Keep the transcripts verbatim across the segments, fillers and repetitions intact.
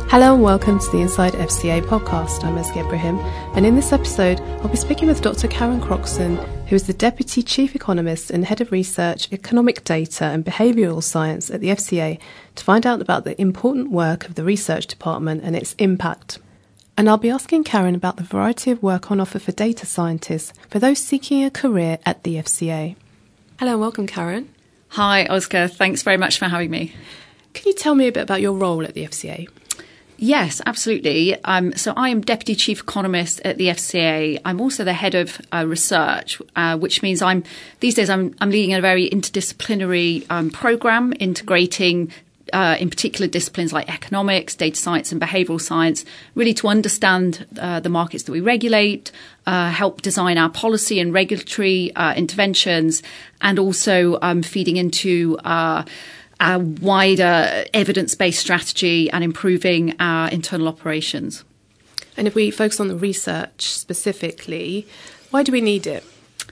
Hello and welcome to the Inside F C A podcast. I'm Ezgi Ibrahim, and in this episode I'll be speaking with Doctor Karen Croxon, who is the Deputy Chief Economist and Head of Research, Economic Data and Behavioural Science at the F C A, to find out about the important work of the research department and its impact. And I'll be asking Karen about the variety of work on offer for data scientists for those seeking a career at the F C A. Hello and welcome, Karen. Hi, Oscar. Thanks very much for having me. Can you tell me a bit about your role at the F C A? Yes, absolutely. Um, so I am Deputy Chief Economist at the F C A. I'm also the Head of uh, Research, uh, which means I'm these days I'm, I'm leading a very interdisciplinary um, programme integrating uh, in particular disciplines like economics, data science and behavioural science, really to understand uh, the markets that we regulate, uh, help design our policy and regulatory uh, interventions, and also um, feeding into uh our wider evidence-based strategy and improving our internal operations. And if we focus on the research specifically, why do we need it?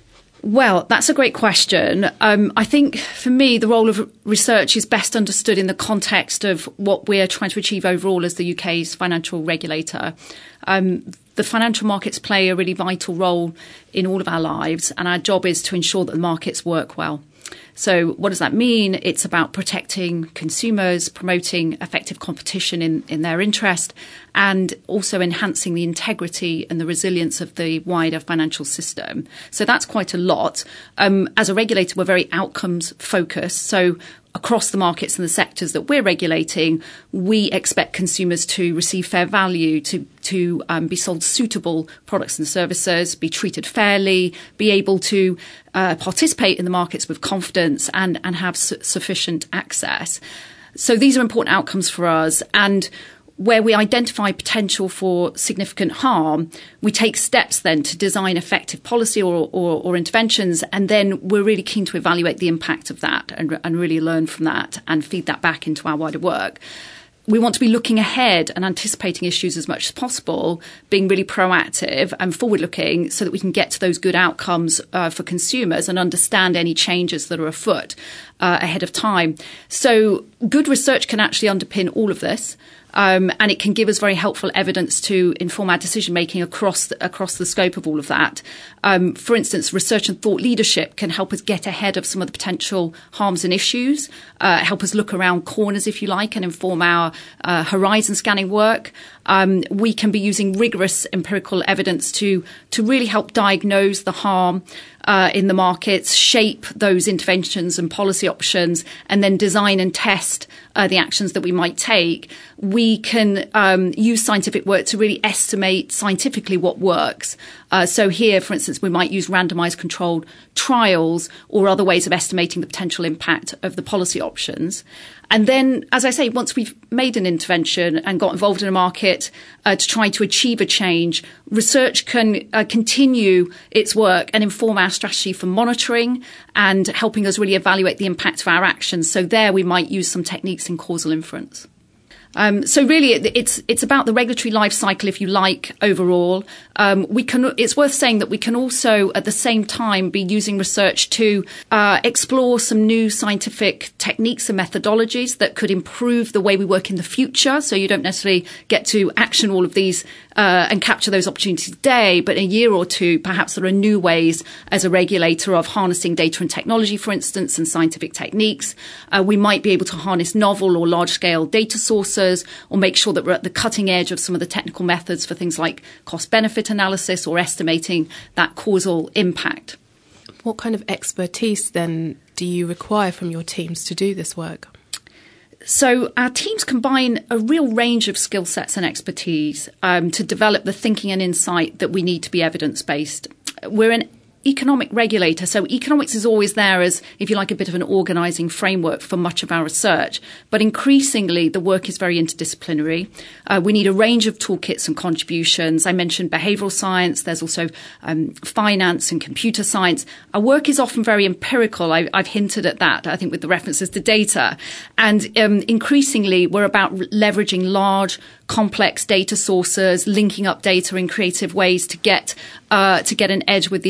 Well, that's a great question. Um, I think for me, the role of research is best understood in the context of what we're trying to achieve overall as the U K's financial regulator. Um, the financial markets play a really vital role in all of our lives, and our job is to ensure that the markets work well. So what does that mean? It's about protecting consumers, promoting effective competition in, in their interest, and also enhancing the integrity and the resilience of the wider financial system. So that's quite a lot. Um, as a regulator, we're very outcomes focused. So across the markets and the sectors that we're regulating, we expect consumers to receive fair value, to to um, be sold suitable products and services, be treated fairly, be able to uh, participate in the markets with confidence and, and have su- sufficient access. So these are important outcomes for us. And where we identify potential for significant harm, we take steps then to design effective policy or, or, or interventions, and then we're really keen to evaluate the impact of that and, and really learn from that and feed that back into our wider work. We want to be looking ahead and anticipating issues as much as possible, being really proactive and forward-looking so that we can get to those good outcomes uh, for consumers and understand any changes that are afoot uh, ahead of time. So good research can actually underpin all of this. Um, and it can give us very helpful evidence to inform our decision-making across the, across the scope of all of that. Um, for instance, research and thought leadership can help us get ahead of some of the potential harms and issues, uh, help us look around corners, if you like, and inform our uh, horizon scanning work. Um, we can be using rigorous empirical evidence to to really help diagnose the harm uh, in the markets, shape those interventions and policy options, and then design and test uh, the actions that we might take. We can um, use scientific work to really estimate scientifically what works. Uh, so here, for instance, we might use randomized controlled trials or other ways of estimating the potential impact of the policy options. And then, as I say, once we've made an intervention and got involved in a market uh, to try to achieve a change, research can uh, continue its work and inform our strategy for monitoring and helping us really evaluate the impact of our actions. So there we might use some techniques in causal inference. Um, so really, it, it's it's about the regulatory life cycle, if you like, overall. Um, we can. It's worth saying that we can also, at the same time, be using research to uh, explore some new scientific techniques and methodologies that could improve the way we work in the future. So you don't necessarily get to action all of these uh, and capture those opportunities today, but in a year or two, perhaps there are new ways as a regulator of harnessing data and technology, for instance, and scientific techniques. Uh, we might be able to harness novel or large-scale data sources, or make sure that we're at the cutting edge of some of the technical methods for things like cost-benefit analysis or estimating that causal impact. What kind of expertise then do you require from your teams to do this work? So our teams combine a real range of skill sets and expertise um, to develop the thinking and insight that we need to be evidence-based. We're an economic regulator. So economics is always there as, if you like, a bit of an organising framework for much of our research. But increasingly, the work is very interdisciplinary. Uh, we need a range of toolkits and contributions. I mentioned behavioural science. There's also um, finance and computer science. Our work is often very empirical. I, I've hinted at that, I think, with the references to data. And um, increasingly, we're about leveraging large, complex data sources, linking up data in creative ways to get uh, to get an edge with the insight.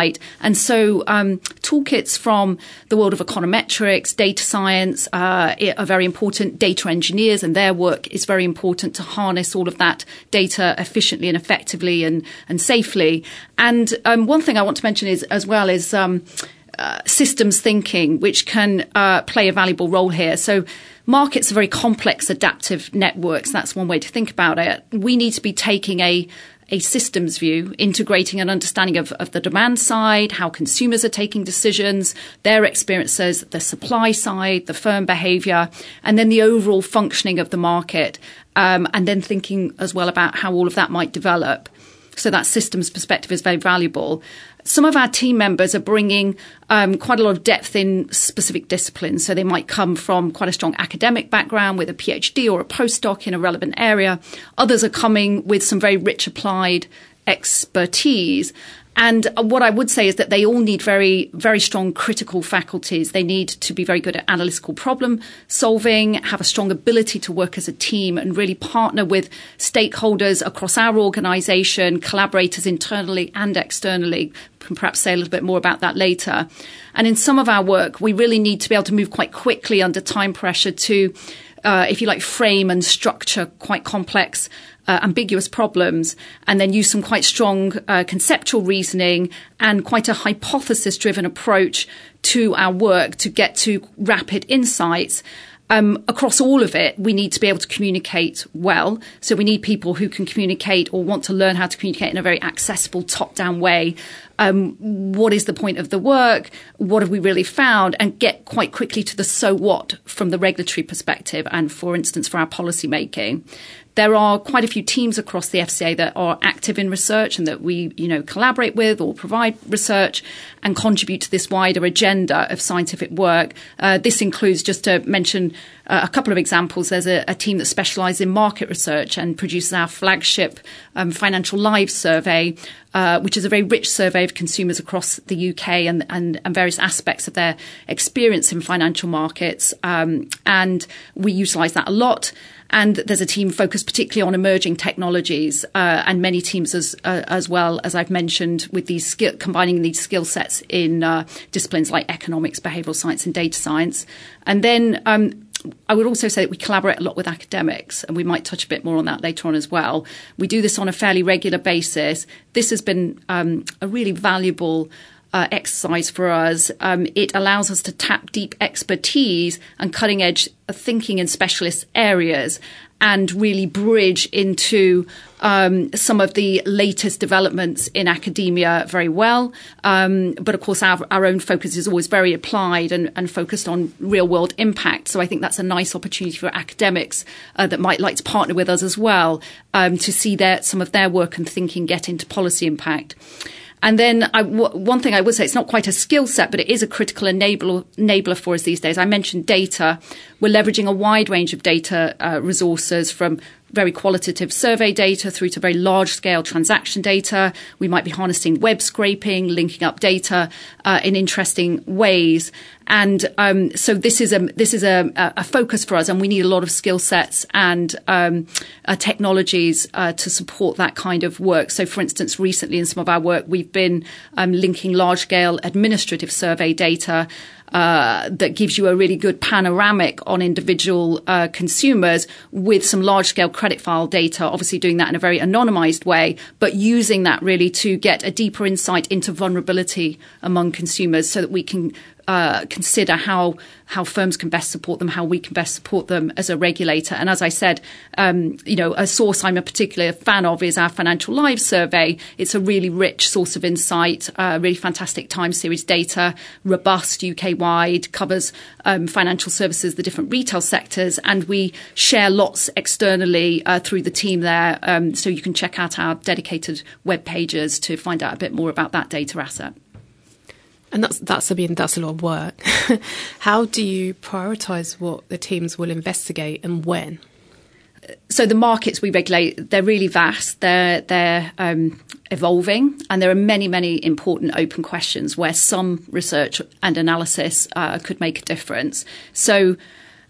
insight. And so um, toolkits from the world of econometrics, data science uh, are very important. Data engineers and their work is very important to harness all of that data efficiently and effectively and, and safely. And um, one thing I want to mention is as well is um, uh, systems thinking, which can uh, play a valuable role here. So markets are very complex, adaptive networks. That's one way to think about it. We need to be taking a a systems view, integrating an understanding of, of the demand side, how consumers are taking decisions, their experiences, the supply side, the firm behaviour, and then the overall functioning of the market, um, and then thinking as well about how all of that might develop. So that systems perspective is very valuable. Some of our team members are bringing um, quite a lot of depth in specific disciplines. So they might come from quite a strong academic background with a PhD or a postdoc in a relevant area. Others are coming with some very rich applied expertise. And what I would say is that they all need very, very strong critical faculties. They need to be very good at analytical problem solving, have a strong ability to work as a team and really partner with stakeholders across our organisation, collaborators internally and externally. Can perhaps say a little bit more about that later. And in some of our work, we really need to be able to move quite quickly under time pressure to, uh, if you like, frame and structure quite complex Uh, ambiguous problems, and then use some quite strong uh, conceptual reasoning and quite a hypothesis-driven approach to our work to get to rapid insights. Um, across all of it, we need to be able to communicate well. So we need people who can communicate or want to learn how to communicate in a very accessible, top-down way. Um, what is the point of the work? What have we really found? And get quite quickly to the so what from the regulatory perspective and, for instance, for our policy making. There are quite a few teams across the F C A that are active in research and that we, you know, collaborate with or provide research and contribute to this wider agenda of scientific work. Uh, this includes, just to mention uh, a couple of examples, there's a, a team that specialises in market research and produces our flagship um, Financial Lives survey, uh, which is a very rich survey of consumers across the U K and, and, and various aspects of their experience in financial markets. Um, and we utilise that a lot. And there's a team focused particularly on emerging technologies, uh, and many teams as uh, as well, as I've mentioned, with these skill, combining these skill sets in uh, disciplines like economics, behavioural science, and data science. And then um, I would also say that we collaborate a lot with academics, and we might touch a bit more on that later on as well. We do this on a fairly regular basis. This has been um, a really valuable Uh, exercise for us. Um, it allows us to tap deep expertise and cutting edge thinking in specialist areas and really bridge into um, some of the latest developments in academia very well. Um, but of course, our, our own focus is always very applied and, and focused on real world impact. So I think that's a nice opportunity for academics uh, that might like to partner with us as well, um, to see their, some of their work and thinking get into policy impact. And then I, w- one thing I would say, it's not quite a skill set, but it is a critical enabler, enabler for us these days. I mentioned data. We're leveraging a wide range of data uh, resources, from very qualitative survey data through to very large-scale transaction data. We might be harnessing web scraping, linking up data uh, in interesting ways. And um, so this is a this is a, a focus for us, and we need a lot of skill sets and um, uh, technologies uh, to support that kind of work. So, for instance, recently in some of our work, we've been um, linking large-scale administrative survey data Uh, that gives you a really good panoramic on individual uh, consumers with some large-scale credit file data, obviously doing that in a very anonymized way, but using that really to get a deeper insight into vulnerability among consumers so that we can uh, consider how how firms can best support them, how we can best support them as a regulator. And as I said, um, you know, a source I'm a particular fan of is our Financial Lives survey. It's a really rich source of insight, uh, really fantastic time series data, robust U K-wide, covers um, financial services, the different retail sectors, and we share lots externally uh, through the team there. Um, so you can check out our dedicated web pages to find out a bit more about that data asset. And that's that's I mean that's a lot of work. How do you prioritise what the teams will investigate and when? So the markets we regulate, they're really vast. They're they're um, evolving, and there are many many important open questions where some research and analysis uh, could make a difference. So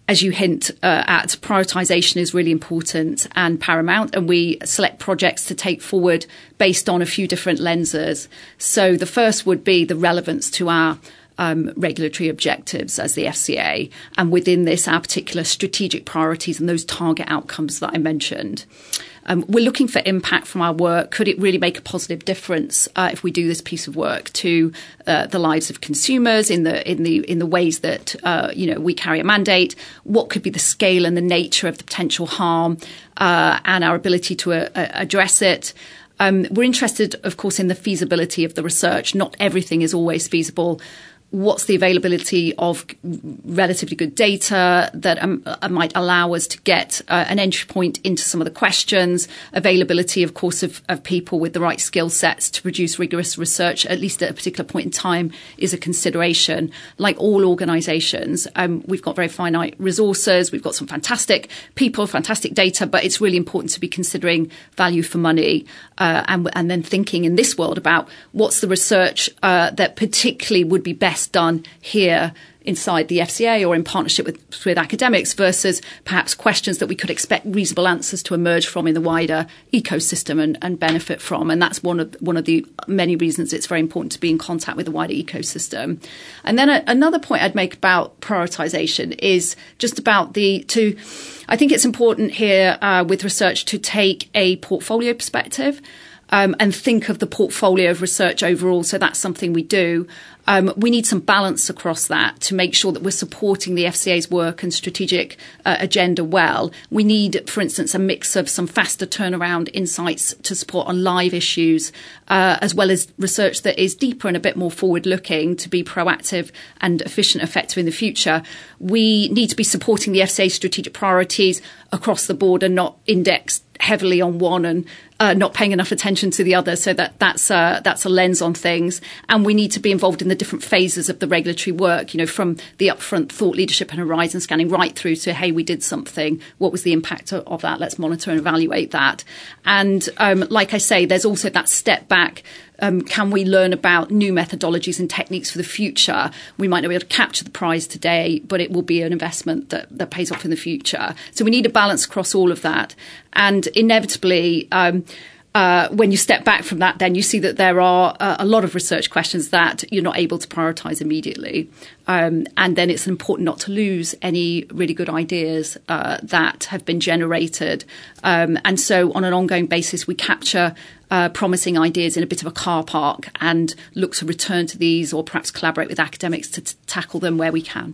as you hint uh, at, prioritisation is really important and paramount, and we select projects to take forward based on a few different lenses. So the first would be the relevance to our um, regulatory objectives as the F C A, and within this, our particular strategic priorities and those target outcomes that I mentioned. Um, we're looking for impact from our work. Could it really make a positive difference uh, if we do this piece of work to uh, the lives of consumers in the in the in the ways that uh, you know we carry a mandate? What could be the scale and the nature of the potential harm uh, and our ability to uh, address it? Um, we're interested, of course, in the feasibility of the research. Not everything is always feasible. What's the availability of relatively good data that um, uh, might allow us to get uh, an entry point into some of the questions? Availability, of course, of, of people with the right skill sets to produce rigorous research, at least at a particular point in time, is a consideration. Like all organisations, um, we've got very finite resources. We've got some fantastic people, fantastic data, but it's really important to be considering value for money uh, and, and then thinking in this world about what's the research uh, that particularly would be best done here inside the F C A or in partnership with, with academics versus perhaps questions that we could expect reasonable answers to emerge from in the wider ecosystem and, and benefit from. And that's one of one of the many reasons it's very important to be in contact with the wider ecosystem. And then a, another point I'd make about prioritisation is just about the to I think it's important here uh, with research to take a portfolio perspective um, and think of the portfolio of research overall. So that's something we do. Um, we need some balance across that to make sure that we're supporting the F C A's work and strategic uh, agenda well. We need, for instance, a mix of some faster turnaround insights to support on live issues, uh, as well as research that is deeper and a bit more forward-looking to be proactive and efficient, effective in the future. We need to be supporting the F C A's strategic priorities across the board and not indexed heavily on one and uh, not paying enough attention to the other. So that that's uh, that's a lens on things. And we need to be involved in the different phases of the regulatory work, you know, from the upfront thought leadership and horizon scanning right through to, hey, we did something. What was the impact of, of that? Let's monitor and evaluate that. And um, like I say, there's also that step back. Um, can we learn about new methodologies and techniques for the future? We might not be able to capture the prize today, but it will be an investment that, that pays off in the future. So we need a balance across all of that. And inevitably, um, uh, when you step back from that, then you see that there are uh, a lot of research questions that you're not able to prioritise immediately. Um, and then it's important not to lose any really good ideas uh, that have been generated. Um, and so on an ongoing basis, we capture Uh, promising ideas in a bit of a car park and look to return to these or perhaps collaborate with academics to t- tackle them where we can.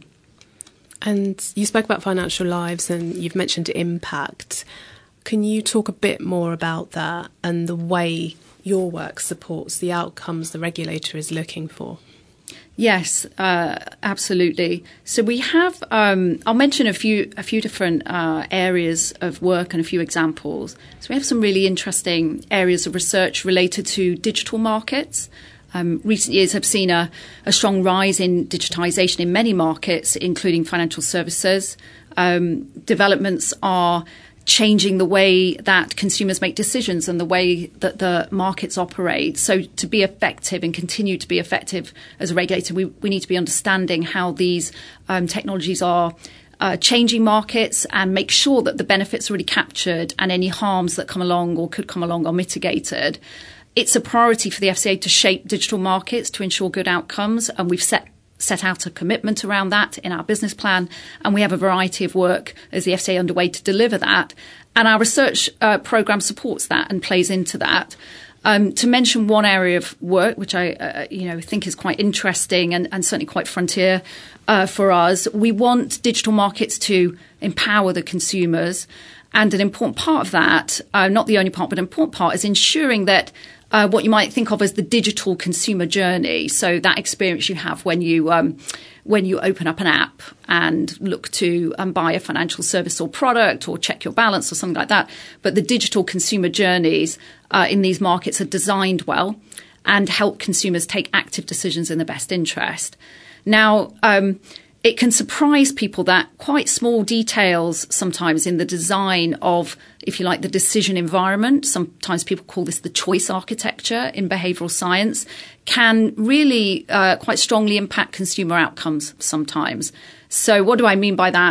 And you spoke about financial lives and you've mentioned impact. Can you talk a bit more about that and the way your work supports the outcomes the regulator is looking for? Yes, uh, absolutely. So we have, um, I'll mention a few a few different uh, areas of work and a few examples. So we have some really interesting areas of research related to digital markets. Um, recent years have seen a, a strong rise in digitisation in many markets, including financial services. Um, developments are changing the way that consumers make decisions and the way that the markets operate. So to be effective and continue to be effective as a regulator, we, we need to be understanding how these um, technologies are uh, changing markets and make sure that the benefits are really captured and any harms that come along or could come along are mitigated. It's a priority for the F C A to shape digital markets to ensure good outcomes, and we've set set out a commitment around that in our business plan, and we have a variety of work as the F C A underway to deliver that. And our research uh, programme supports that and plays into that. Um, to mention one area of work, which I uh, you know think is quite interesting and, and certainly quite frontier uh, for us, we want digital markets to empower the consumers. And an important part of that, uh, not the only part, but an important part, is ensuring that Uh, what you might think of as the digital consumer journey. So that experience you have when you um, when you open up an app and look to um, buy a financial service or product or check your balance or something like that. But the digital consumer journeys uh, in these markets are designed well and help consumers take active decisions in their best interest. Now, um, it can surprise people that quite small details sometimes in the design of, if you like, the decision environment, sometimes people call this the choice architecture in behavioural science, can really uh, quite strongly impact consumer outcomes sometimes. So what do I mean by that?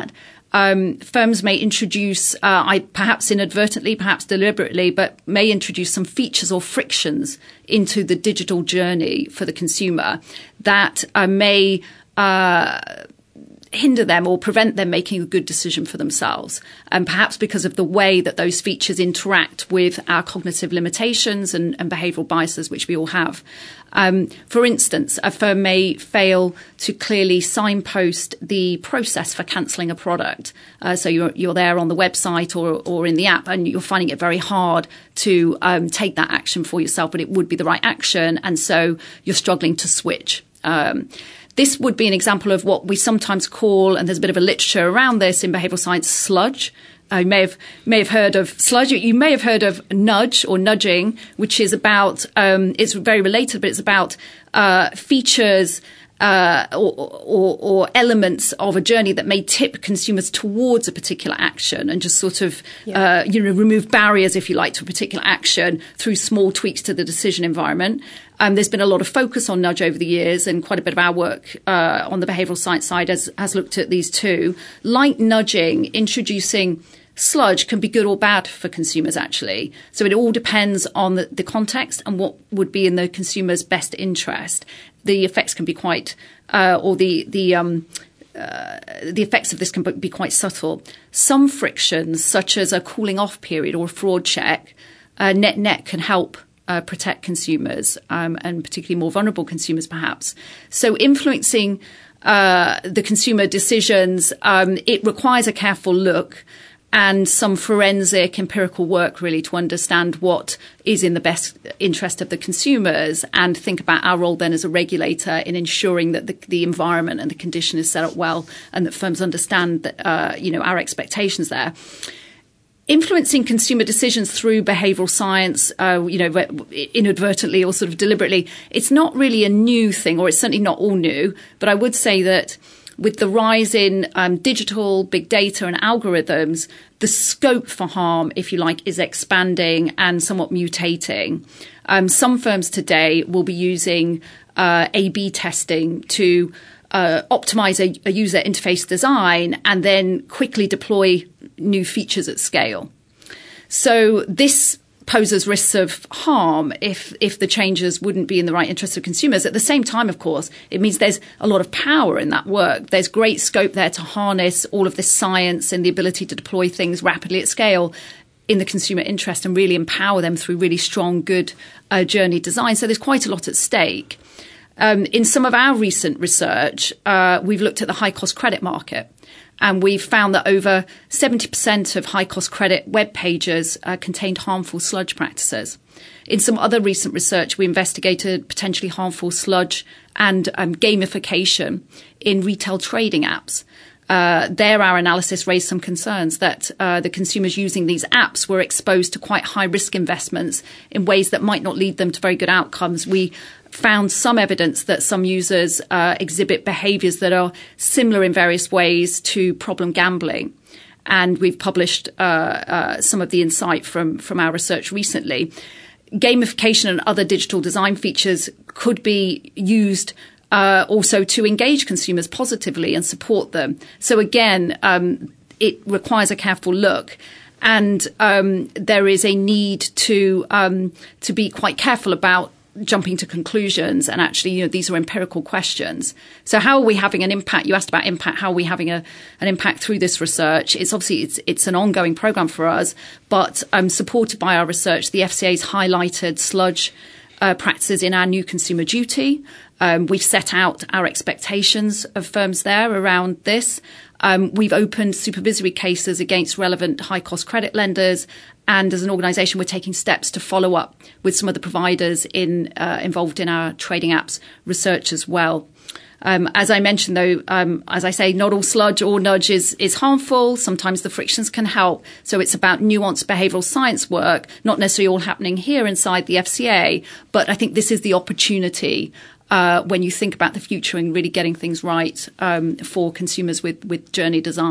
Um, firms may introduce, uh, I, perhaps inadvertently, perhaps deliberately, but may introduce some features or frictions into the digital journey for the consumer that uh, may uh, hinder them or prevent them making a good decision for themselves. And perhaps because of the way that those features interact with our cognitive limitations and, and behavioural biases, which we all have. Um, for instance, a firm may fail to clearly signpost the process for cancelling a product. Uh, so you're, you're there on the website or, or in the app, and you're finding it very hard to um, take that action for yourself, but it would be the right action. And so you're struggling to switch. Um, This would be an example of what we sometimes call, and there's a bit of a literature around this in behavioural science, sludge. Uh, you may have may have heard of sludge. You may have heard of nudge or nudging, which is about um, it's very related, but it's about uh, features uh, or, or, or elements of a journey that may tip consumers towards a particular action, and just sort of yeah. uh, you know remove barriers, if you like, to a particular action through small tweaks to the decision environment. Um, there's been a lot of focus on nudge over the years, and quite a bit of our work uh, on the behavioural science side has, has looked at these too. Like nudging, introducing sludge can be good or bad for consumers, actually. So it all depends on the, the context and what would be in the consumer's best interest. The effects can be quite, uh, or the the um, uh, the effects of this can be quite subtle. Some frictions, such as a cooling off period or a fraud check, uh, net net can help Uh, protect consumers, um, and particularly more vulnerable consumers, perhaps. So influencing uh, the consumer decisions, um, it requires a careful look and some forensic empirical work, really, to understand what is in the best interest of the consumers, and think about our role then as a regulator in ensuring that the, the environment and the condition is set up well, and that firms understand that, uh, you know, our expectations there. Influencing consumer decisions through behavioural science, uh, you know, inadvertently or sort of deliberately, it's not really a new thing, or it's certainly not all new. But I would say that with the rise in um, digital, big data and algorithms, the scope for harm, if you like, is expanding and somewhat mutating. Um, some firms today will be using uh, A B testing to Uh, optimize a, a user interface design and then quickly deploy new features at scale. So this poses risks of harm if if the changes wouldn't be in the right interest of consumers. At the same time, of course, it means there's a lot of power in that work. There's great scope there to harness all of this science and the ability to deploy things rapidly at scale in the consumer interest and really empower them through really strong, good uh, journey design. So there's quite a lot at stake. Um, in some of our recent research, uh, we've looked at the high-cost credit market, and we've found that over seventy percent of high-cost credit web pages uh, contained harmful sludge practices. In some other recent research, we investigated potentially harmful sludge and um, gamification in retail trading apps. Uh, there, our analysis raised some concerns that uh, the consumers using these apps were exposed to quite high-risk investments in ways that might not lead them to very good outcomes. We found some evidence that some users uh, exhibit behaviours that are similar in various ways to problem gambling. And we've published uh, uh, some of the insight from, from our research recently. Gamification and other digital design features could be used Uh, also to engage consumers positively and support them. So again, um, it requires a careful look, and um, there is a need to um, to be quite careful about jumping to conclusions. And actually, you know, these are empirical questions. So how are we having an impact? You asked about impact. How are we having a, an impact through this research? It's obviously it's it's an ongoing program for us, but um, supported by our research, the F C A has highlighted sludge uh, practices in our new consumer duty. Um, we've set out our expectations of firms there around this. Um, we've opened supervisory cases against relevant high-cost credit lenders, and as an organisation, we're taking steps to follow up with some of the providers in, uh, involved in our trading apps research as well. Um, as I mentioned, though, um, as I say, not all sludge or nudge is, is harmful. Sometimes the frictions can help. So it's about nuanced behavioural science work, not necessarily all happening here inside the F C A, but I think this is the opportunity Uh, when you think about the future and really getting things right um, for consumers with, with journey design.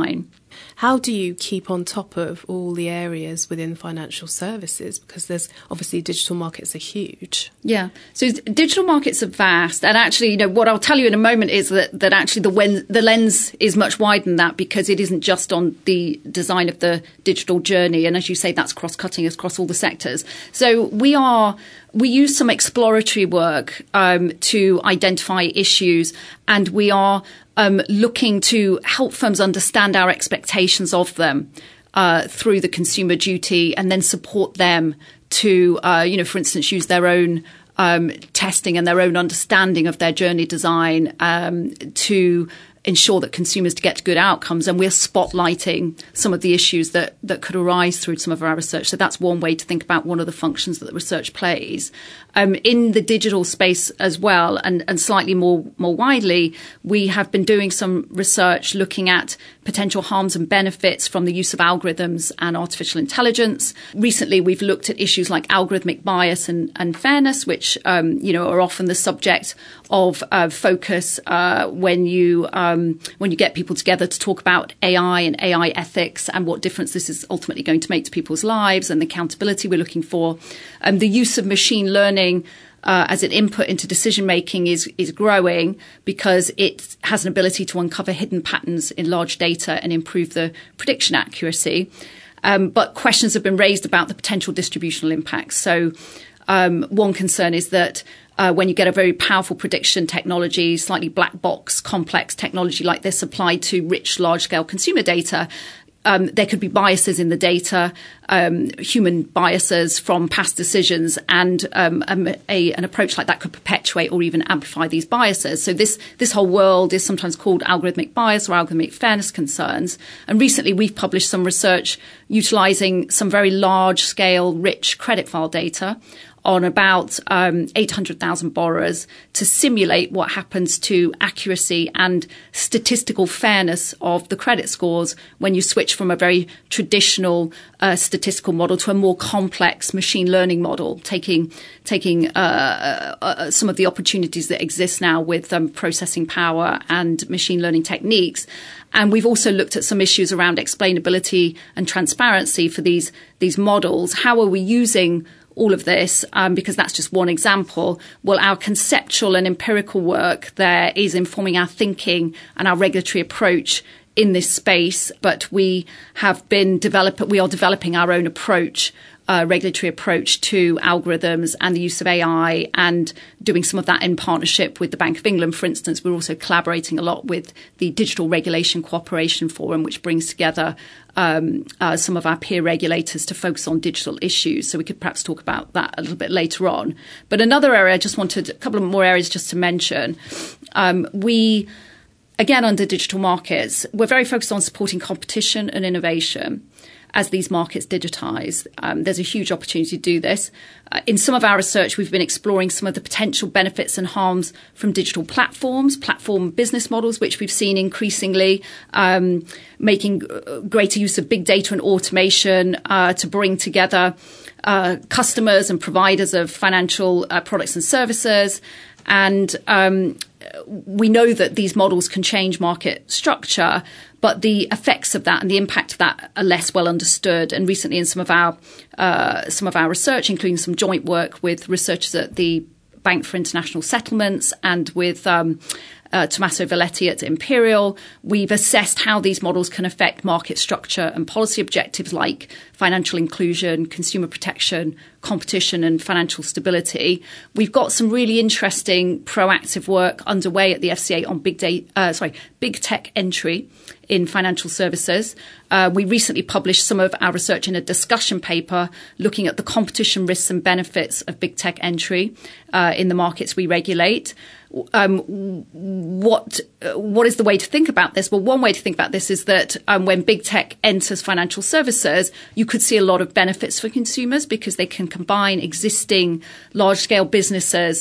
How do you keep on top of all the areas within financial services? Because there's obviously digital markets are huge. Yeah. So digital markets are vast. And actually, you know, what I'll tell you in a moment is that, that actually the, when, the lens is much wider than that, because it isn't just on the design of the digital journey. And as you say, that's cross-cutting across all the sectors. So we are... We use some exploratory work um, to identify issues, and we are um, looking to help firms understand our expectations of them uh, through the consumer duty, and then support them to, uh, you know, for instance, use their own um, testing and their own understanding of their journey design um, to ensure that consumers get good outcomes. And we're spotlighting some of the issues that, that could arise through some of our research. So that's one way to think about one of the functions that the research plays. Um, in the digital space as well, and, and slightly more, more widely, we have been doing some research looking at potential harms and benefits from the use of algorithms and artificial intelligence. Recently, we've looked at issues like algorithmic bias and, and fairness, which um, you know are often the subject of uh, focus uh, when you um, when you get people together to talk about A I and A I ethics and what difference this is ultimately going to make to people's lives and the accountability we're looking for. Um, the use of machine learning Uh, as an input into decision making is is growing because it has an ability to uncover hidden patterns in large data and improve the prediction accuracy. Um, but questions have been raised about the potential distributional impacts. So um, one concern is that uh, when you get a very powerful prediction technology, slightly black box, complex technology like this applied to rich, large scale consumer data, Um, there could be biases in the data, um, human biases from past decisions, and um, a, a, an approach like that could perpetuate or even amplify these biases. So this this whole world is sometimes called algorithmic bias or algorithmic fairness concerns. And recently we've published some research utilising some very large-scale, rich credit file data on about um, eight hundred thousand borrowers to simulate what happens to accuracy and statistical fairness of the credit scores when you switch from a very traditional uh, statistical model to a more complex machine learning model, taking taking uh, uh, some of the opportunities that exist now with um, processing power and machine learning techniques. And we've also looked at some issues around explainability and transparency for these these models. How are we using all of this, um, because that's just one example. Well, our conceptual and empirical work there is informing our thinking and our regulatory approach in this space, but we have been develop we are developing our own approach, uh, regulatory approach to algorithms and the use of A I, and doing some of that in partnership with the Bank of England. For instance, we're also collaborating a lot with the Digital Regulation Cooperation Forum, which brings together Um, uh, some of our peer regulators to focus on digital issues. So we could perhaps talk about that a little bit later on. But another area, I just wanted a couple of more areas just to mention. Um, we, again, under digital markets, we're very focused on supporting competition and innovation as these markets digitize. Um, there's a huge opportunity to do this. Uh, in some of our research, we've been exploring some of the potential benefits and harms from digital platforms, platform business models, which we've seen increasingly, um, making greater use of big data and automation uh, to bring together uh, customers and providers of financial uh, products and services. And um, we know that these models can change market structure, but the effects of that and the impact of that are less well understood. And recently in some of our uh, some of our research, including some joint work with researchers at the Bank for International Settlements and with um, uh, Tommaso Valetti at Imperial, we've assessed how these models can affect market structure and policy objectives like financial inclusion, consumer protection, competition and financial stability. We've got some really interesting proactive work underway at the F C A on big data, uh, sorry, big tech entry in financial services. Uh, we recently published some of our research in a discussion paper looking at the competition risks and benefits of big tech entry uh, in the markets we regulate. Um, what uh, what is the way to think about this? Well, one way to think about this is that um, when big tech enters financial services, you could see a lot of benefits for consumers because they can combine existing large-scale businesses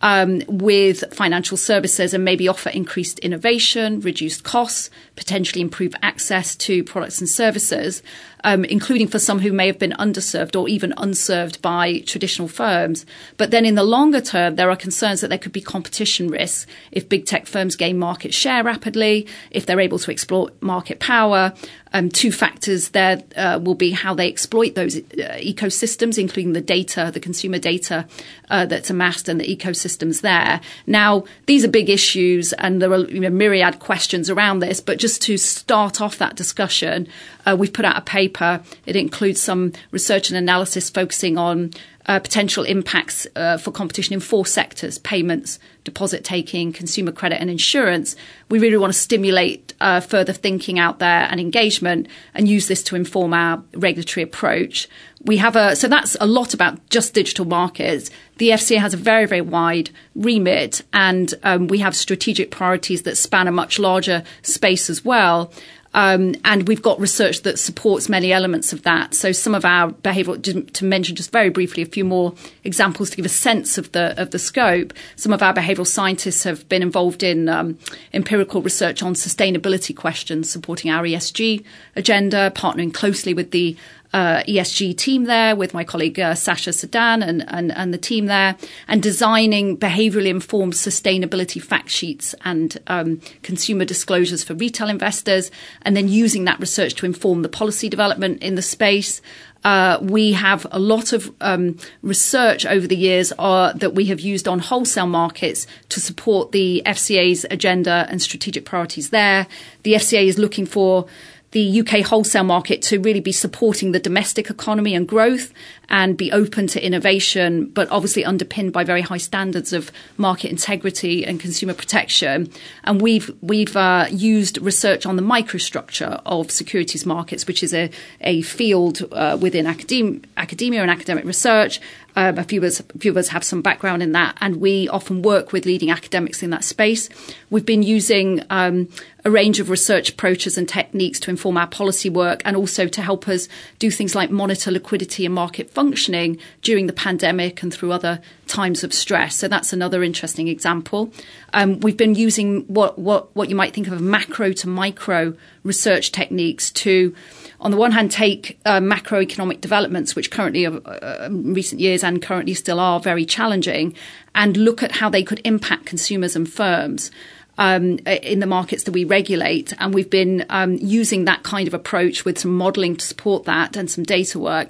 um, with financial services and maybe offer increased innovation, reduced costs, potentially improve access to products and services, um, including for some who may have been underserved or even unserved by traditional firms. But then in the longer term, there are concerns that there could be competition risks if big tech firms gain market share rapidly, if they're able to exploit market power. Um, two factors there uh, will be how they exploit those uh, ecosystems, including the data, the consumer data uh, that's amassed and the ecosystems there. Now, these are big issues and there are you know, myriad questions around this. But just to start off that discussion, uh, we've put out a paper. It includes some research and analysis focusing on Uh, potential impacts uh, for competition in four sectors: payments, deposit taking, consumer credit and insurance. We really want to stimulate uh, further thinking out there and engagement and use this to inform our regulatory approach. We have a, so that's a lot about just digital markets. The F C A has a very, very wide remit and um, we have strategic priorities that span a much larger space as well. Um, and we've got research that supports many elements of that. So some of our behavioural, to mention just very briefly a few more examples to give a sense of the of the scope. Some of our behavioural scientists have been involved in um, empirical research on sustainability questions, supporting our E S G agenda, partnering closely with the Uh, E S G team there, with my colleague uh, Sasha Sedan and, and, and the team there, and designing behaviourally informed sustainability fact sheets and um, consumer disclosures for retail investors, and then using that research to inform the policy development in the space. Uh, we have a lot of um, research over the years uh, that we have used on wholesale markets to support the F C A's agenda and strategic priorities there. The F C A is looking for the U K wholesale market to really be supporting the domestic economy and growth and be open to innovation, but obviously underpinned by very high standards of market integrity and consumer protection. And we've we've uh, used research on the microstructure of securities markets, which is a, a field uh, within academia, academia and academic research. Um, a few of us, a few of us have some background in that, and we often work with leading academics in that space. We've been using um, a range of research approaches and techniques to inform our policy work and also to help us do things like monitor liquidity and market functioning during the pandemic and through other times of stress. So that's another interesting example. Um, we've been using what, what, what you might think of macro to micro research techniques to, on the one hand, take uh, macroeconomic developments, which currently, uh, in recent years and currently still are very challenging, and look at how they could impact consumers and firms um, in the markets that we regulate. And we've been um, using that kind of approach with some modelling to support that and some data work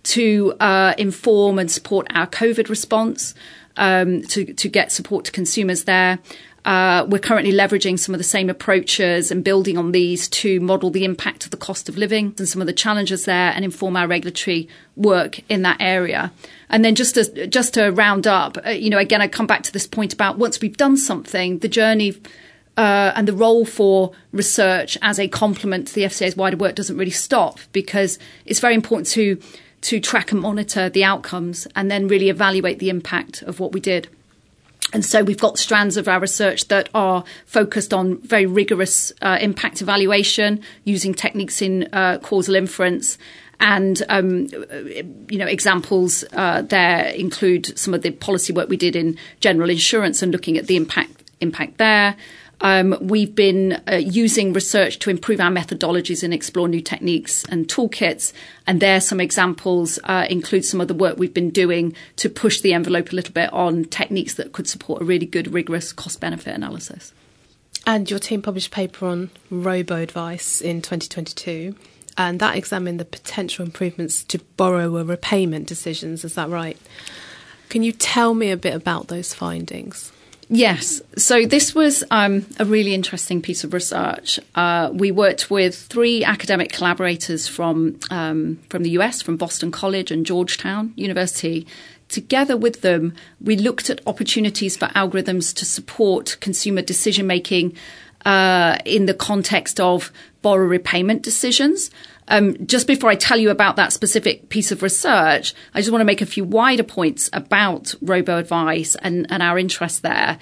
to uh, inform and support our COVID response, um, to, to get support to consumers there. Uh, we're currently leveraging some of the same approaches and building on these to model the impact of the cost of living and some of the challenges there and inform our regulatory work in that area. And then just to, just to round up, uh, you know, again, I come back to this point about once we've done something, the journey uh, and the role for research as a complement to the F C A's wider work doesn't really stop, because it's very important to to track and monitor the outcomes and then really evaluate the impact of what we did. And so we've got strands of our research that are focused on very rigorous uh, impact evaluation using techniques in uh, causal inference. And, um, you know, examples uh, there include some of the policy work we did in general insurance and looking at the impact impact there. Um, we've been uh, using research to improve our methodologies and explore new techniques and toolkits. And there some examples uh, include some of the work we've been doing to push the envelope a little bit on techniques that could support a really good, rigorous cost-benefit analysis. And your team published a paper on robo-advice in twenty twenty-two, and that examined the potential improvements to borrower repayment decisions. Is that right? Can you tell me a bit about those findings? Yes. So this was um, a really interesting piece of research. Uh, we worked with three academic collaborators from um, from the U S, from Boston College and Georgetown University. Together with them, we looked at opportunities for algorithms to support consumer decision-making uh, in the context of borrower repayment decisions. Um, just before I tell you about that specific piece of research, I just want to make a few wider points about robo-advice and, and our interest there.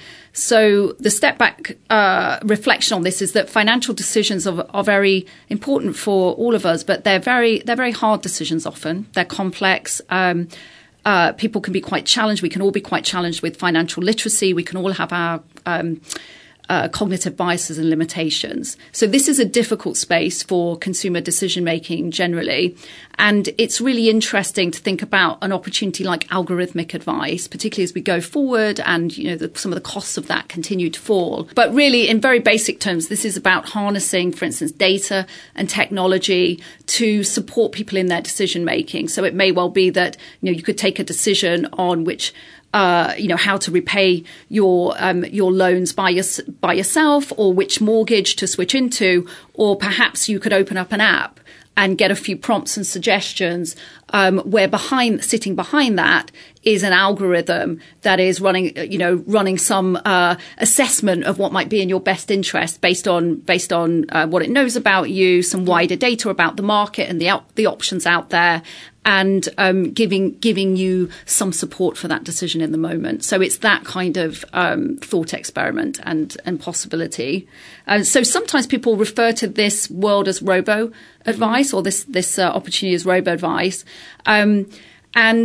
So the step back uh, reflection on this is that financial decisions are, are very important for all of us, but they're very they're very hard decisions often. They're complex. Um, uh, people can be quite challenged. We can all be quite challenged with financial literacy. We can all have our um, uh, cognitive biases and limitations. So this is a difficult space for consumer decision making generally. And it's really interesting to think about an opportunity like algorithmic advice, particularly as we go forward and, you know, the, some of the costs of that continue to fall. But really, in very basic terms, this is about harnessing, for instance, data and technology to support people in their decision making. So it may well be that, you know, you could take a decision on which Uh, you know, how to repay your um, your loans by your, by yourself, or which mortgage to switch into, or perhaps you could open up an app and get a few prompts and suggestions, um, where behind sitting behind that is an algorithm that is running, you know, running some uh, assessment of what might be in your best interest based on based on uh, what it knows about you, some wider data about the market and the op- the options out there, and um, giving giving you some support for that decision in the moment. So it's that kind of um, thought experiment and and possibility. Uh, so sometimes people refer to this world as robo advice, or this this uh, opportunity as robo advice, um, and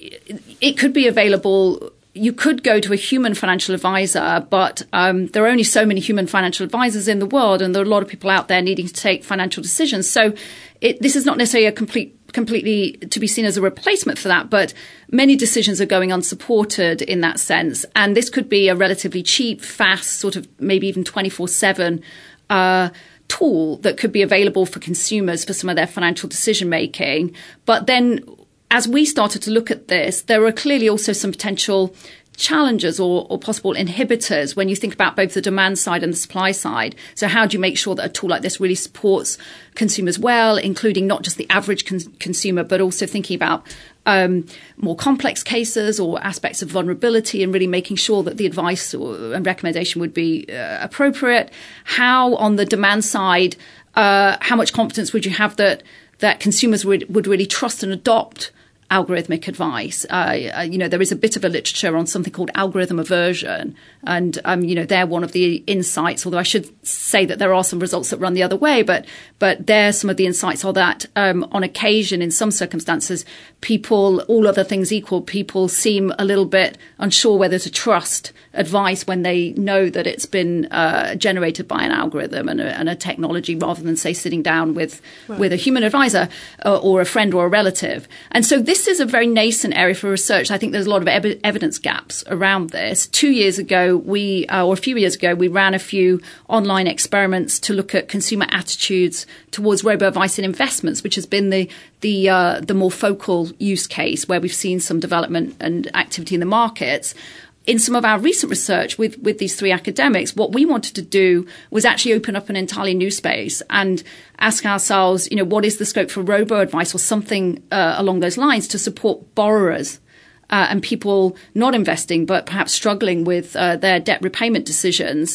it could be available. You could go to a human financial advisor, but um, there are only so many human financial advisors in the world, and there are a lot of people out there needing to take financial decisions. So it, this is not necessarily a complete completely to be seen as a replacement for that, but many decisions are going unsupported in that sense. And this could be a relatively cheap, fast, sort of maybe even twenty-four seven uh, tool that could be available for consumers for some of their financial decision making. But then as we started to look at this, there are clearly also some potential challenges or, or possible inhibitors when you think about both the demand side and the supply side. So how do you make sure that a tool like this really supports consumers well, including not just the average con- consumer, but also thinking about um, more complex cases or aspects of vulnerability, and really making sure that the advice or, and recommendation would be uh, appropriate. How on the demand side, uh, how much confidence would you have that that consumers would, would really trust and adopt algorithmic advice? Uh, you know, there is a bit of a literature on something called algorithm aversion. And, um, you know, they're one of the insights, although I should say that there are some results that run the other way. But but there, some of the insights are that um, on occasion, in some circumstances, people, all other things equal, people seem a little bit unsure whether to trust advice when they know that it's been uh, generated by an algorithm and a, and a technology, rather than, say, sitting down with, right. with a human advisor or, or a friend or a relative. And so this is a very nascent area for research. I think there's a lot of ev- evidence gaps around this. Two years ago, we, uh, or a few years ago, we ran a few online experiments to look at consumer attitudes towards robo-advice in investments, which has been the the uh, the more focal use case where we've seen some development and activity in the markets. In some of our recent research with, with these three academics, what we wanted to do was actually open up an entirely new space and ask ourselves, you know, what is the scope for robo-advice or something uh, along those lines to support borrowers uh, and people not investing but perhaps struggling with uh, their debt repayment decisions.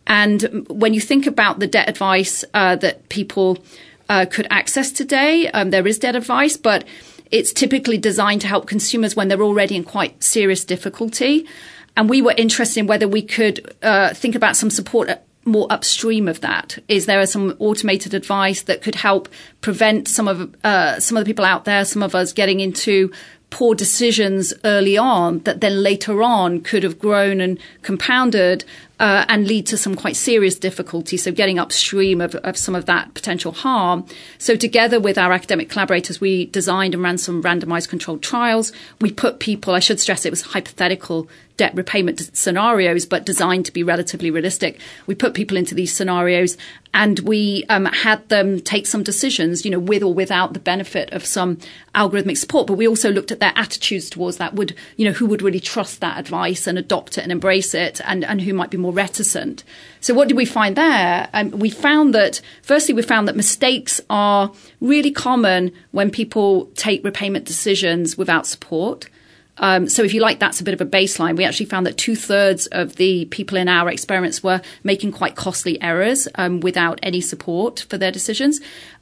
And when you think about the debt advice uh, that people uh, could access today, um, there is debt advice, but it's typically designed to help consumers when they're already in quite serious difficulty. And we were interested in whether we could uh, think about some support more upstream of that. Is there some automated advice that could help prevent some of uh, some of the people out there, some of us, getting into poor decisions early on that then later on could have grown and compounded uh, and lead to some quite serious difficulty. So getting upstream of, of some of that potential harm. So together with our academic collaborators, we designed and ran some randomized controlled trials. We put people, I should stress it was hypothetical debt repayment scenarios, but designed to be relatively realistic. We put people into these scenarios and we um, had them take some decisions, you know, with or without the benefit of some algorithmic support. But we also looked at their attitudes towards that. Would, you know, who would really trust that advice and adopt it and embrace it, and, and who might be more reticent. So what did we find there? Um, we found that, firstly, we found that mistakes are really common when people take repayment decisions without support. Um, so if you like, that's a bit of a baseline. We actually found that two thirds of the people in our experiments were making quite costly errors um, without any support for their decisions.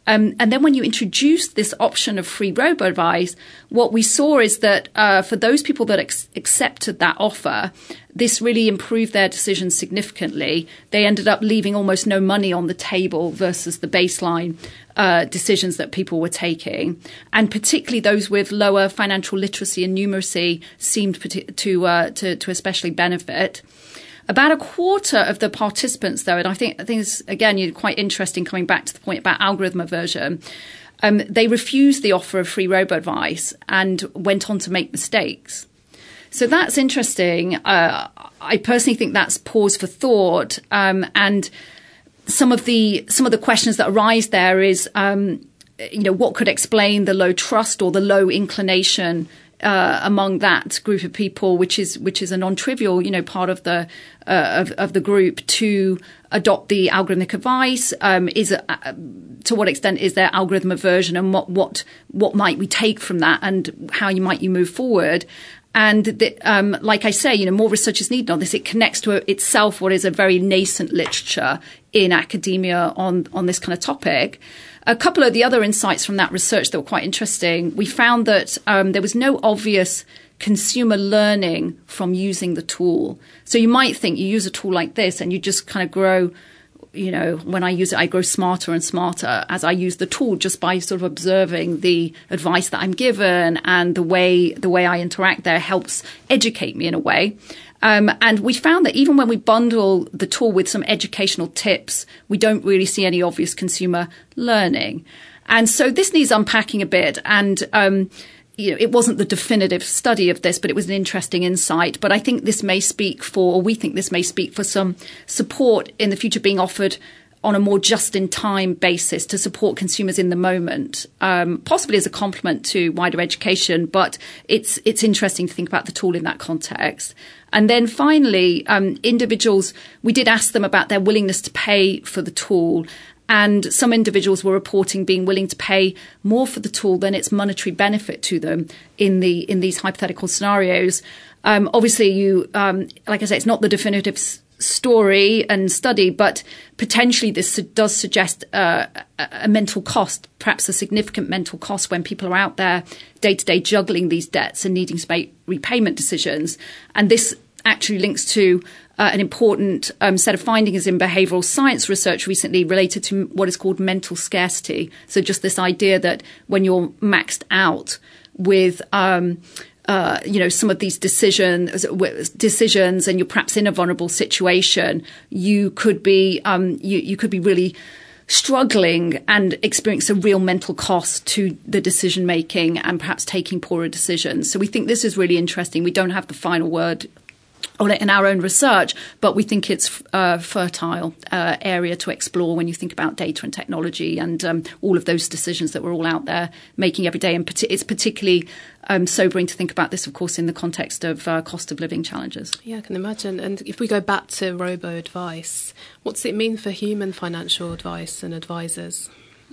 Um, and then when you introduced this option of free robo-advice, what we saw is that uh, for those people that ex- accepted that offer, this really improved their decisions significantly. They ended up leaving almost no money on the table versus the baseline uh, decisions that people were taking. And particularly those with lower financial literacy and numeracy seemed to, uh, to, to especially benefit. About a quarter of the participants, though, and I think I think it's, again, quite interesting coming back to the point about algorithm aversion, um, they refused the offer of free robo-advice and went on to make mistakes. So that's interesting. Uh, I personally think that's pause for thought. Um, and some of the some of the questions that arise there is, um, you know, what could explain the low trust or the low inclination Uh, among that group of people, which is which is a non-trivial, you know, part of the uh, of, of the group, to adopt the algorithmic advice. Um, is uh, to what extent is there algorithm aversion, and what what what might we take from that, and how you might you move forward? And the, um, like I say, you know, more research is needed on this. It connects to itself what is a very nascent literature in academia on on this kind of topic. A couple of the other insights from that research that were quite interesting, we found that um, there was no obvious consumer learning from using the tool. So you might think you use a tool like this and you just kind of grow, you know, when I use it, I grow smarter and smarter as I use the tool, just by sort of observing the advice that I'm given, and the way the way I interact there helps educate me in a way. Um, and we found that even when we bundle the tool with some educational tips, we don't really see any obvious consumer learning. And so this needs unpacking a bit. And, um, you know, it wasn't the definitive study of this, but it was an interesting insight. But I think this may speak for, or we think this may speak for some support in the future being offered on a more just-in-time basis to support consumers in the moment, um, possibly as a complement to wider education. But it's it's interesting to think about the tool in that context. And then finally, um, individuals, we did ask them about their willingness to pay for the tool. And some individuals were reporting being willing to pay more for the tool than its monetary benefit to them in the in these hypothetical scenarios. Um, obviously, you, um, like I say, it's not the definitive s- story and study, but potentially this su- does suggest uh, a, a mental cost, perhaps a significant mental cost, when people are out there day to day juggling these debts and needing to make repayment decisions. And this actually links to uh, an important um, set of findings in behavioural science research recently related to what is called mental scarcity. So just this idea that when you're maxed out with um, Uh, you know, some of these decisions, decisions, and you're perhaps in a vulnerable situation, you could be, um, you, you could be really struggling and experience a real mental cost to the decision making and perhaps taking poorer decisions. So we think this is really interesting. We don't have the final word on it in our own research, but we think it's a fertile uh, area to explore when you think about data and technology and um, all of those decisions that we're all out there making every day. And it's particularly um, sobering to think about this, of course, in the context of uh, cost of living challenges. Yeah, I can imagine. And if we go back to robo-advice, what's it mean for human financial advice and advisors?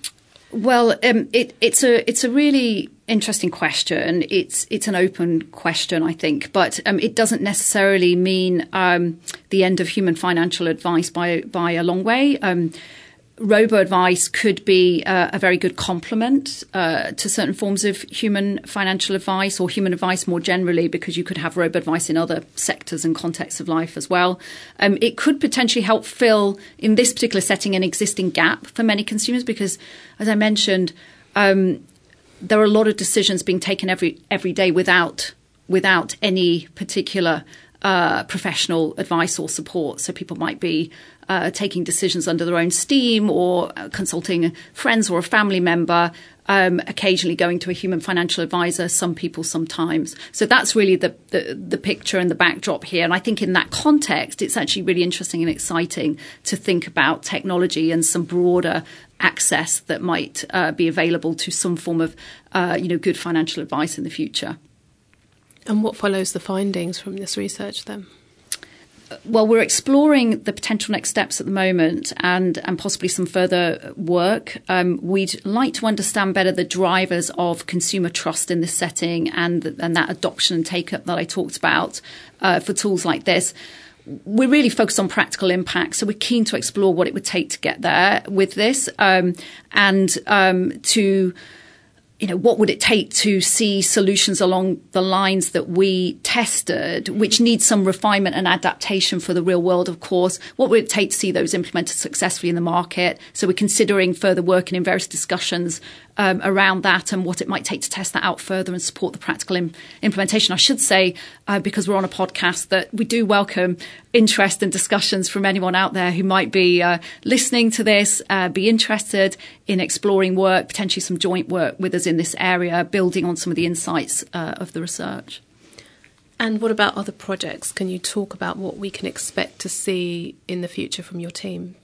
Well, um, it, it's a it's a really interesting question. It's it's an open question, I think, but um, it doesn't necessarily mean um, the end of human financial advice by by a long way. Um, Robo-advice could be uh, a very good complement uh, to certain forms of human financial advice, or human advice more generally, because you could have robo-advice in other sectors and contexts of life as well. Um, it could potentially help fill, in this particular setting, an existing gap for many consumers because, as I mentioned, um, there are a lot of decisions being taken every every day without without any particular uh, professional advice or support. So people might be Uh, taking decisions under their own steam, or uh, consulting friends or a family member, um, occasionally going to a human financial advisor, some people sometimes. So that's really the, the, the picture and the backdrop here. And I think in that context, it's actually really interesting and exciting to think about technology and some broader access that might uh, be available to some form of, uh, you know, good financial advice in the future. And what follows the findings from this research then? Well, we're exploring the potential next steps at the moment, and, and possibly some further work. Um, we'd like to understand better the drivers of consumer trust in this setting, and, and that adoption and take-up that I talked about uh, for tools like this. we're really focused on practical impact. So we're keen to explore what it would take to get there with this, um, and um, to, you know, what would it take to see solutions along the lines that we tested, which need some refinement and adaptation for the real world, of course. What would it take to see those implemented successfully in the market? So we're considering further work and in various discussions um, around that and what it might take to test that out further and support the practical im- implementation. I should say, uh, because we're on a podcast, that we do welcome interest and discussions from anyone out there who might be uh, listening to this, uh, be interested in exploring work, potentially some joint work with us in this area, building on some of the insights uh, of the research. And what about other projects? Can you talk about what we can expect to see in the future from your team?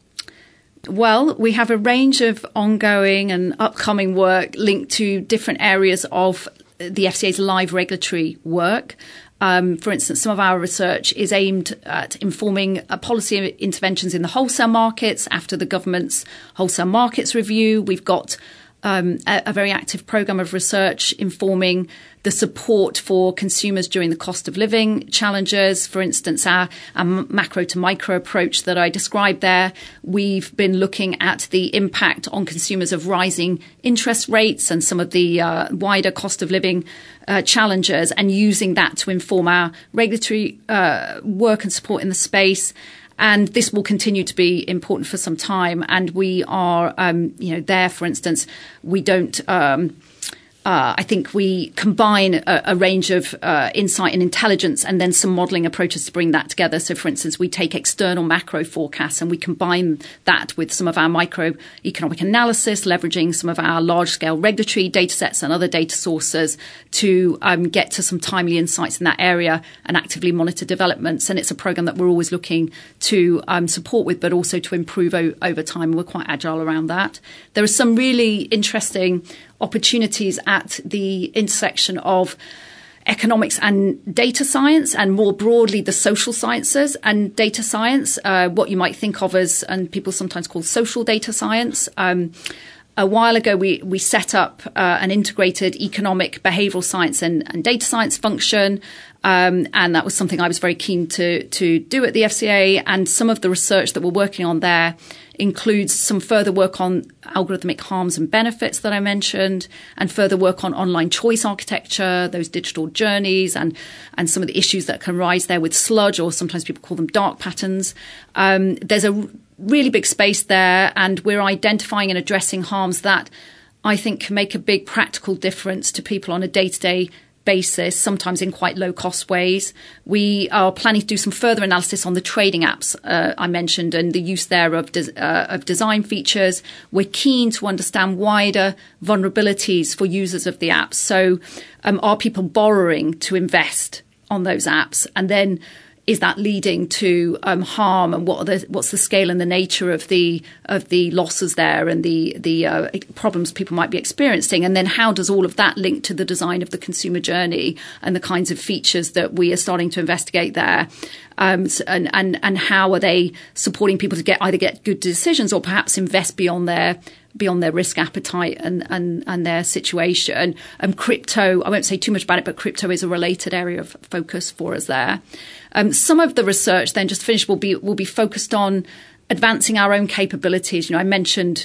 Well, we have a range of ongoing and upcoming work linked to different areas of the F C A's live regulatory work. Um, for instance, some of our research is aimed at informing uh, policy interventions in the wholesale markets after the government's wholesale markets review. We've got um, a, a very active programme of research informing the support for consumers during the cost of living challenges. For instance, our, our macro to micro approach that I described there, we've been looking at the impact on consumers of rising interest rates and some of the uh, wider cost of living uh, challenges, and using that to inform our regulatory uh, work and support in the space. And this will continue to be important for some time. And we are, um, you know, there, for instance, we don't um, Uh, I think we combine a, a range of uh, insight and intelligence and then some modelling approaches to bring that together. So, for instance, we take external macro forecasts and we combine that with some of our microeconomic analysis, leveraging some of our large-scale regulatory data sets and other data sources to um, get to some timely insights in that area and actively monitor developments. And it's a programme that we're always looking to um, support with, but also to improve o- over time. We're quite agile around that. There are some really interesting opportunities at the intersection of economics and data science, and more broadly the social sciences and data science, uh, what you might think of as, and people sometimes call social data science. Um, a while ago, we, we set up uh, an integrated economic, behavioural science and, and data science function. Um, and that was something I was very keen to, to do at the F C A. And some of the research that we're working on there includes some further work on algorithmic harms and benefits that I mentioned, and further work on online choice architecture, those digital journeys, and, and some of the issues that can rise there with sludge, or sometimes people call them dark patterns. Um, there's a really big space there, and we're identifying and addressing harms that I think can make a big practical difference to people on a day-to-day basis, sometimes in quite low-cost ways. We are planning to do some further analysis on the trading apps uh, I mentioned, and the use there of, des- uh, of design features. We're keen to understand wider vulnerabilities for users of the apps. So um, are people borrowing to invest on those apps? And then is that leading to um, harm, and what are the, what's the scale and the nature of the of the losses there, and the the uh, problems people might be experiencing? And then how does all of that link to the design of the consumer journey and the kinds of features that we are starting to investigate there? Um, and, and and how are they supporting people to get either get good decisions or perhaps invest beyond their beyond their risk appetite and, and, and their situation? Um, crypto, I won't say too much about it, but crypto is a related area of focus for us there. Um, some of the research, then just finished, will be will be focused on advancing our own capabilities. You know, I mentioned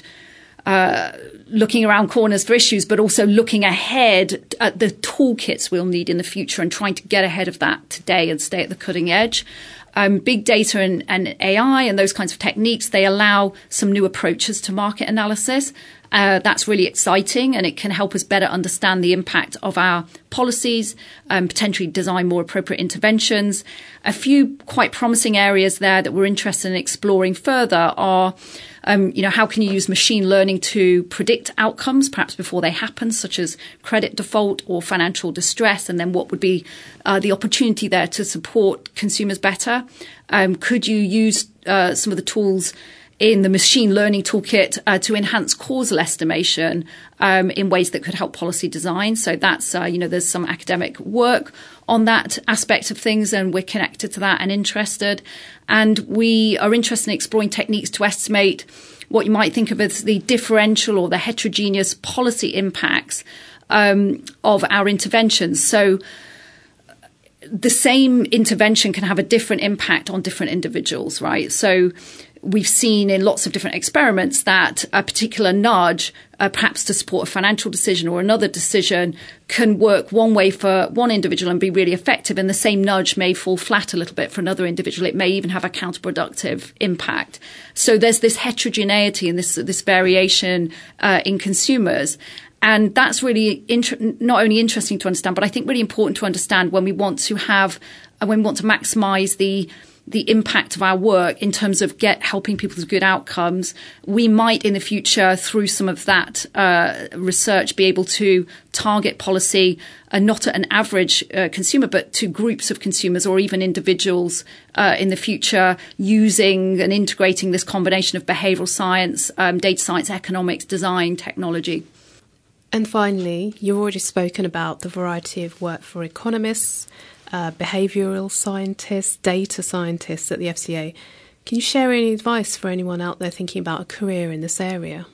uh, looking around corners for issues, but also looking ahead at the toolkits we'll need in the future and trying to get ahead of that today and stay at the cutting edge. Um, big data and, and A I and those kinds of techniques, they allow some new approaches to market analysis. Uh, that's really exciting, and it can help us better understand the impact of our policies and potentially design more appropriate interventions. A few quite promising areas there that we're interested in exploring further are, um, you know, how can you use machine learning to predict outcomes, perhaps before they happen, such as credit default or financial distress, and then what would be uh, the opportunity there to support consumers better? Um, could you use uh, some of the tools in the machine learning toolkit uh, to enhance causal estimation um, in ways that could help policy design? So that's, uh, you know, there's some academic work on that aspect of things, and we're connected to that and interested. And we are interested in exploring techniques to estimate what you might think of as the differential or the heterogeneous policy impacts um, of our interventions. So the same intervention can have a different impact on different individuals, right? So we've seen in lots of different experiments that a particular nudge, uh, perhaps to support a financial decision or another decision, can work one way for one individual and be really effective, and the same nudge may fall flat a little bit for another individual. It may even have a counterproductive impact. So there's this heterogeneity and this this variation uh, in consumers. And that's really inter- not only interesting to understand, but I think really important to understand when we want to have, uh, when we want to maximise the the impact of our work in terms of get helping people to good outcomes. We might in the future, through some of that uh, research, be able to target policy uh, not at an average uh, consumer, but to groups of consumers or even individuals uh, in the future, using and integrating this combination of behavioural science, um, data science, economics, design, technology. And finally, you've already spoken about the variety of work for economists, uh, behavioural scientists, data scientists at the F C A. Can you share any advice for anyone out there thinking about a career in this area?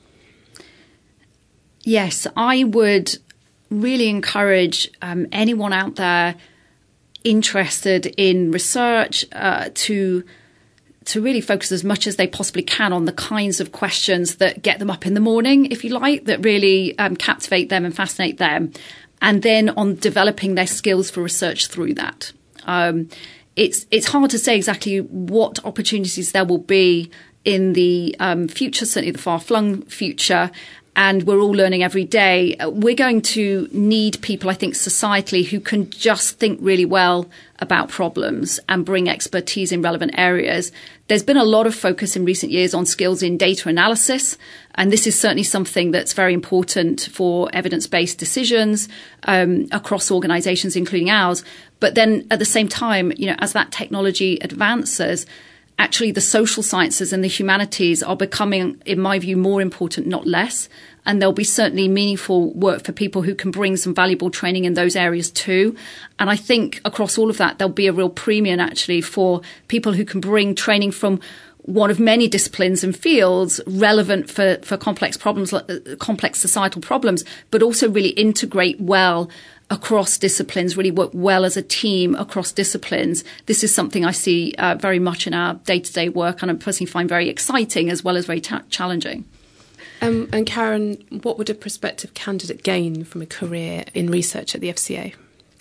Yes, I would really encourage um, anyone out there interested in research uh, to to really focus as much as they possibly can on the kinds of questions that get them up in the morning, if you like, that really um, captivate them and fascinate them, and then on developing their skills for research through that. Um, it's it's hard to say exactly what opportunities there will be in the um, future, certainly the far-flung future, and we're all learning every day. We're going to need people, I think, societally who can just think really well about problems and bring expertise in relevant areas. There's been a lot of focus in recent years on skills in data analysis, and this is certainly something that's very important for evidence-based decisions um, across organisations, including ours. But then at the same time, you know, as that technology advances, actually the social sciences and the humanities are becoming, in my view, more important, not less. And there'll be certainly meaningful work for people who can bring some valuable training in those areas too. And I think across all of that, there'll be a real premium actually for people who can bring training from one of many disciplines and fields relevant for, for complex problems, complex societal problems, but also really integrate well across disciplines, really work well as a team across disciplines. This is something I see uh, very much in our day-to-day work, and I personally find very exciting as well as very ta- challenging. Um, and Karen, what would a prospective candidate gain from a career in research at the F C A?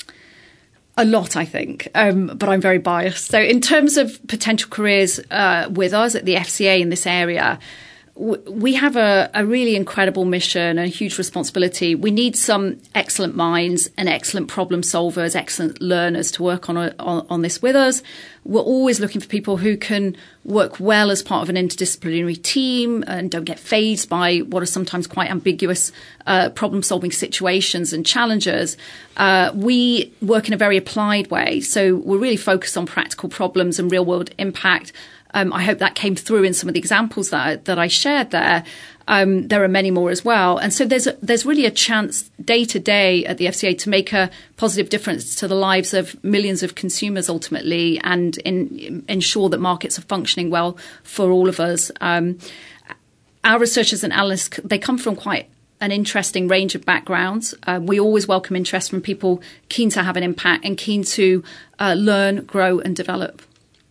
A lot, I think, um, but I'm very biased. So in terms of potential careers uh, with us at the F C A in this area, we have a, a really incredible mission and a huge responsibility. We need some excellent minds and excellent problem solvers, excellent learners to work on, a, on on this with us. We're always looking for people who can work well as part of an interdisciplinary team and don't get fazed by what are sometimes quite ambiguous uh, problem-solving situations and challenges. Uh, we work in a very applied way, so we're really focused on practical problems and real-world impact. Um, I hope that came through in some of the examples that I, that I shared there. Um, there are many more as well. And so there's a, there's really a chance day to day at the F C A to make a positive difference to the lives of millions of consumers ultimately, and in, ensure that markets are functioning well for all of us. Um, our researchers and analysts, they come from quite an interesting range of backgrounds. Uh, we always welcome interest from people keen to have an impact and keen to uh, learn, grow and develop.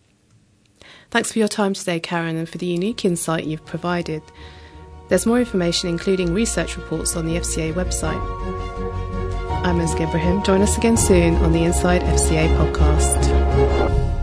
Thanks for your time today, Karen, and for the unique insight you've provided. There's more information, including research reports, on the F C A website. I'm Özge Ibrahim. Join us again soon on the Inside F C A podcast.